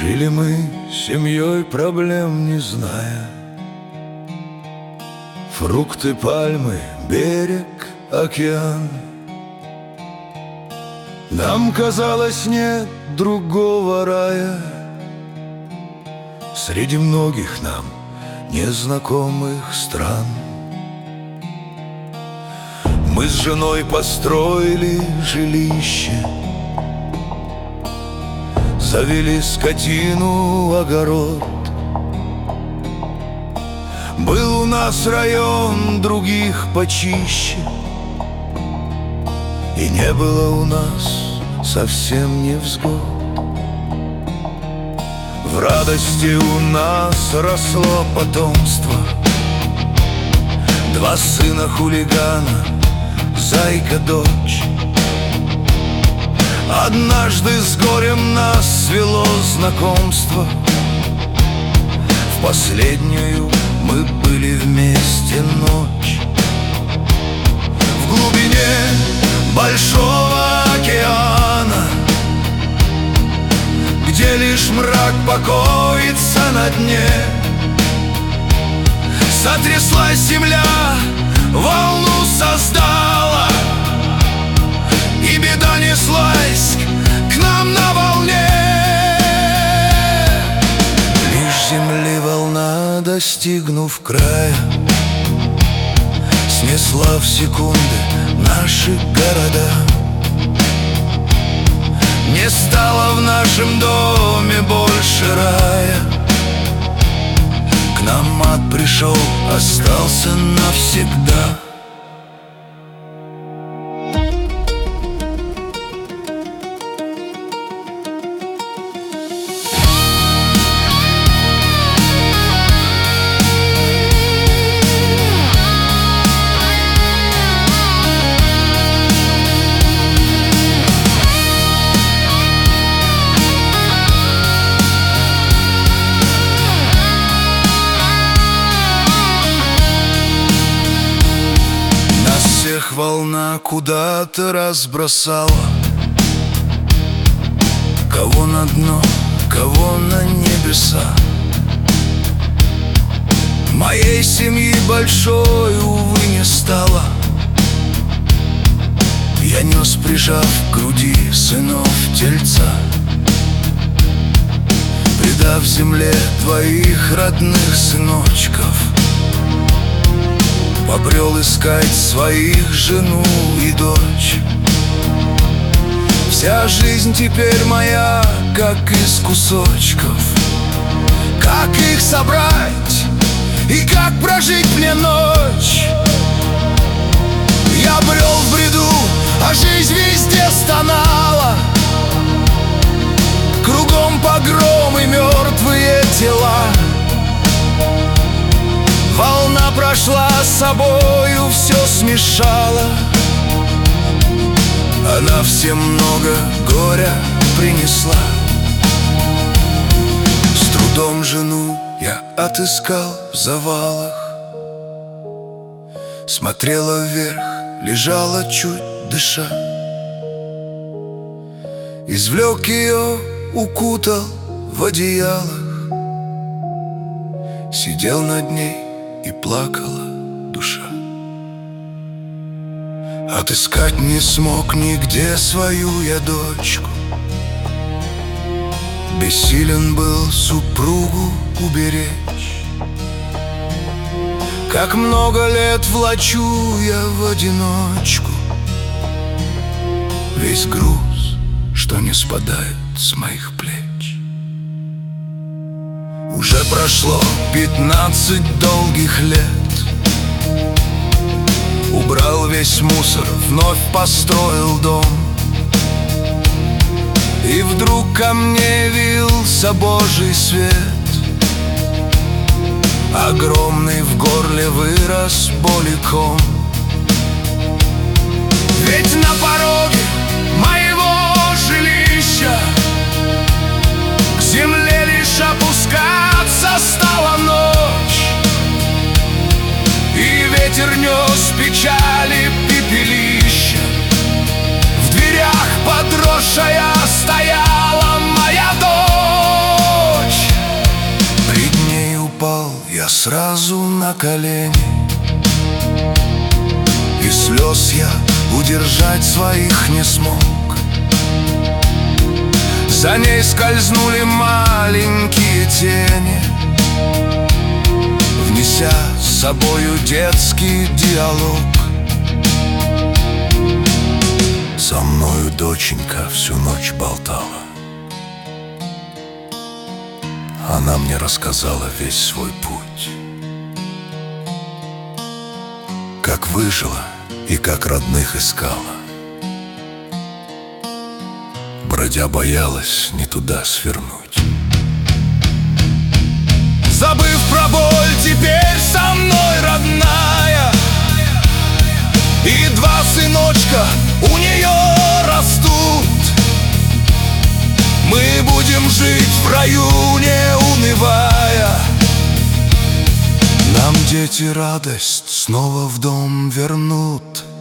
Жили мы семьей, проблем не зная. Фрукты, пальмы, берег, океан. Нам казалось, нет другого рая среди многих нам незнакомых стран. Мы с женой построили жилище, завели скотину, огород. Был у нас район других почище, и не было у нас совсем невзгод. В радости у нас росло потомство: 2 сына хулигана, зайка, дочь. Однажды с горем нас свело знакомство. В последнюю мы были вместе ночь. В глубине большого океана, где лишь мрак покоится на дне, сотряслась земля, волну создала, и беда неслась к нам на волне. Лишь земли волна, достигнув края, снесла в секунды наши города. Не стало в нашем доме больше рая. К нам ад пришел, остался навсегда. Волна куда-то разбросала, кого на дно, кого на небеса. Моей семьи большой, увы, не стало. Я нес, прижав к груди сынов тельца, предав земле 2 родных сыночков. Побрел искать своих жену и дочь. Вся жизнь теперь моя, как из кусочков. Как их собрать и как прожить мне ночь? Я брел в бреду, а жизнь везде стонала. Кругом погром и мертвые тела. Волна прошла с собою, все смешала. Она всем много горя принесла. С трудом жену я отыскал в завалах. Смотрела вверх, лежала чуть дыша. Извлек ее, укутал в одеялах. Сидел над ней, и плакала душа. Отыскать не смог нигде свою я дочку. Бессилен был супругу уберечь. Как много лет влачу я в одиночку весь груз, что не спадает с моих плеч. Уже прошло 15 долгих лет. Убрал весь мусор, вновь построил дом. И вдруг ко мне явился Божий свет. Огромный в горле вырос боликом. Ведь на пороге моего жилища к земле лишь опускаться стала ночь. И ветер нес печали пепелища. В дверях подросшая стояла моя дочь. упал я сразу на колени, и слез я удержать своих не смог. За ней скользнули маленькие тени, внеся с собою детский диалог. Со мною доченька всю ночь болтала. Она мне рассказала весь свой путь, как выжила и как родных искала. Бродя боялась не туда свернуть. Забыв про боль, теперь со мной родная, и два сыночка у нее растут. Мы будем жить в раю, не унывая. Нам дети радость снова в дом вернут.